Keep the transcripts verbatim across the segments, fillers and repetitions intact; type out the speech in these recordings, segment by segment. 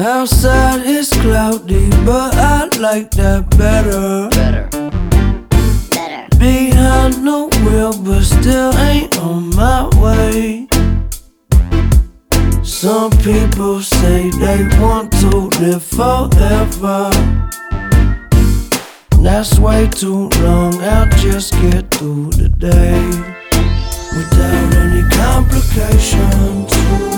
Outside it's cloudy, but I like that better. Better. Better. Behind the wheel, but still ain't on my way. Some people say they want to live forever. That's way too long, I'll just get through the day without any complications.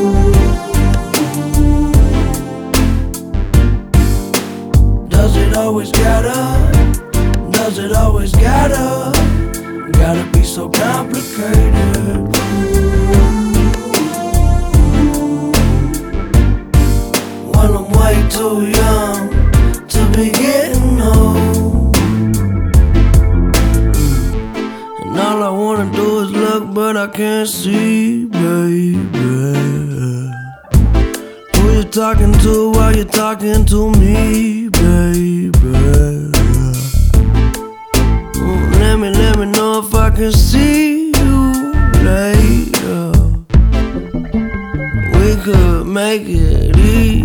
Does it always gotta, does it always gotta, gotta be so complicated? When I'm way too young to be getting old, and all I wanna do is look, but I can't see, baby. Who you talking to while you're talking to me, baby? Oh, let me, let me know if I can see you later. We could make it easy.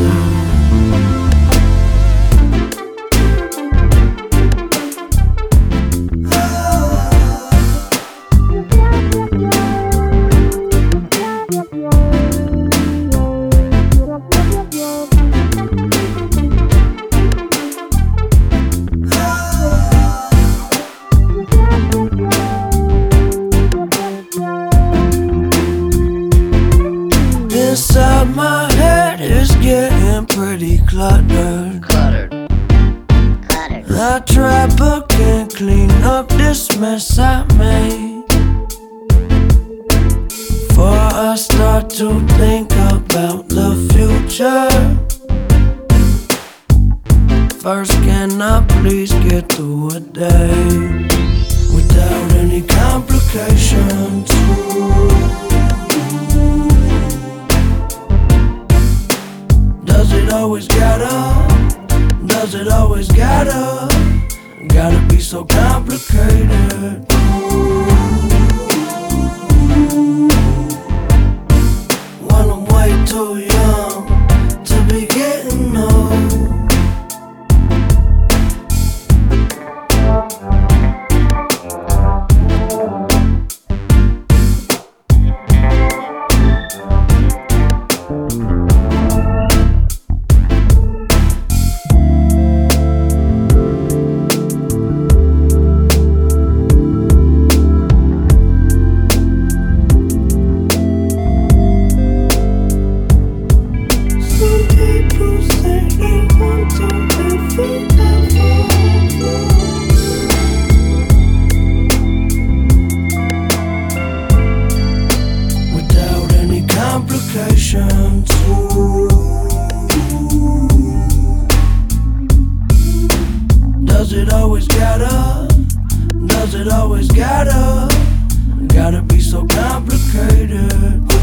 Inside my head is getting pretty cluttered. Cluttered. Cluttered. I try but can't clean up this mess I made. Before I start to think about the future, first can I please get through a day without any complications? Does it always gotta, does it always gotta, gotta be so complicated? When I'm way too young to be getting old. Without any complications. Does it always gotta, does it always gotta, gotta be so complicated?